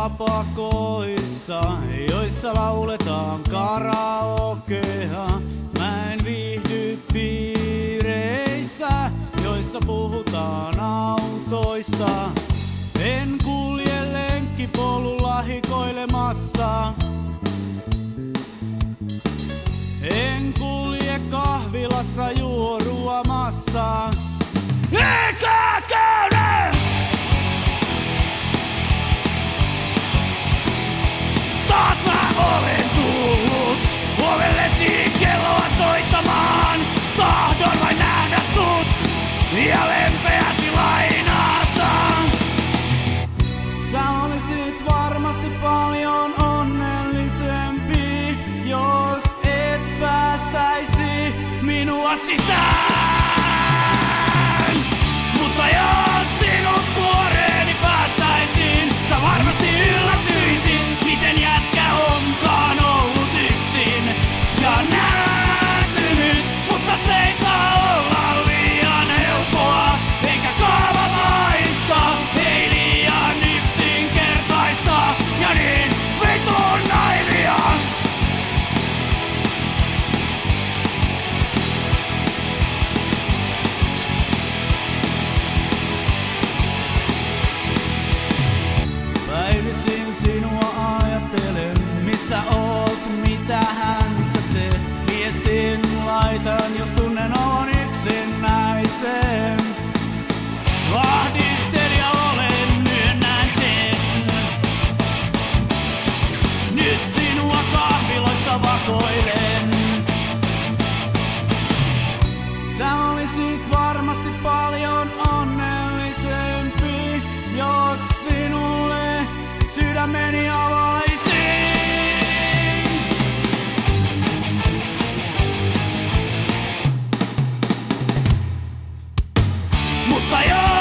kapakoissa, joissa lauletaan karaokea. Mä en viihdy piireissä, joissa puhutaan autoista. En kulje lenkkipolulla hikoilemassa. En kulje kahvilassa juoruamassa. Eikä käydä! Taas mä olen tullut ovellesi kelloa soittamaan. Tahdon vain nähdä sut ja lempeäsi lainata. Sä olisit varmasti paljon onnellisempi, jos et päästäisi minua sisään. Mutta jos sinut kuoreeni päästäisiin, sä varmasti yllätyisit, miten jätkä onkaan ollut yksin ja näätynyt. Mutta se ei saa olla liian helppoa, eikä kaavamaista, ei liian yksinkertaista ja niin vitun naivia. Päivisin sinua ajattelen, missä oot, mitähän sä teet. Viestin laitan, jos tunnen olon yksinäisen. Ahdistelija olen, myönnän sen. Nyt sinua kahviloissa vakoilen. Sä olisit varmasti paljon onnellisempi, jos sinulle sydämeni avaisin. Mutta jos